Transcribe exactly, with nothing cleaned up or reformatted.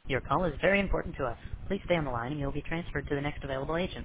Your call is very important to us. Please stay on the line and you'll be transferred to the next available agent.